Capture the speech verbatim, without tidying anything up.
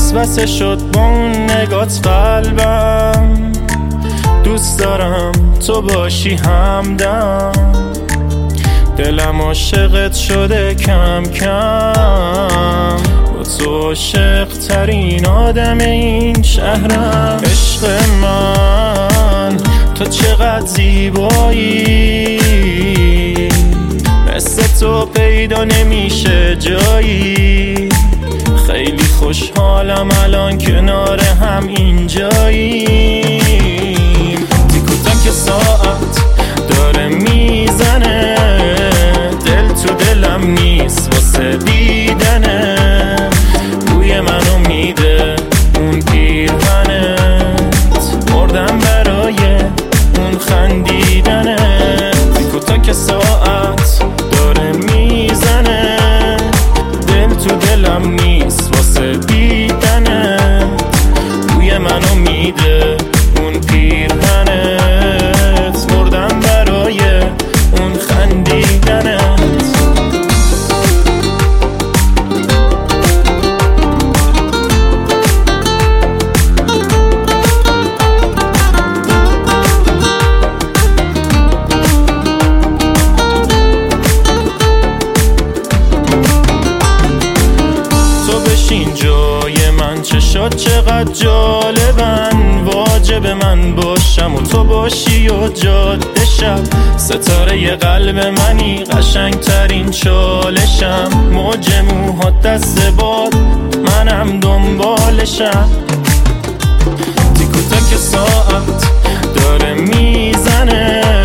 وسوسه شد با اون نگات قلبم. دوست دارم تو باشی همدم، دلم عاشقت شده کم کم. با تو عاشق ترین آدم این شهرم. عشق من تو چقدر زیبایی، مثل تو پیدا نمیشه جایی. خیلی خوشحالم الان کنار هم اینجاییم. تیکو تاک ساعت داره میزنه، دل تو دلم نیست واسه دیدنه. بوی منو میده اون پیرهنت، مردم برای اون خندیدنه. تیکو تاک ساعت داره میزنه، دل تو دلم نیست واسه دیدنه. بوی منو میده اون پیرهنت، مردم برای اون خندیدنت. بشین جای من، چشات چقدر جالبن. واجب من باشم و تو باشی و جاده شب. ستاره ی قلب منی، قشنگ ترین چالشم. موج موهات دست باد، منم دنبالشم. تیکو تاک ساعت داره میزنه،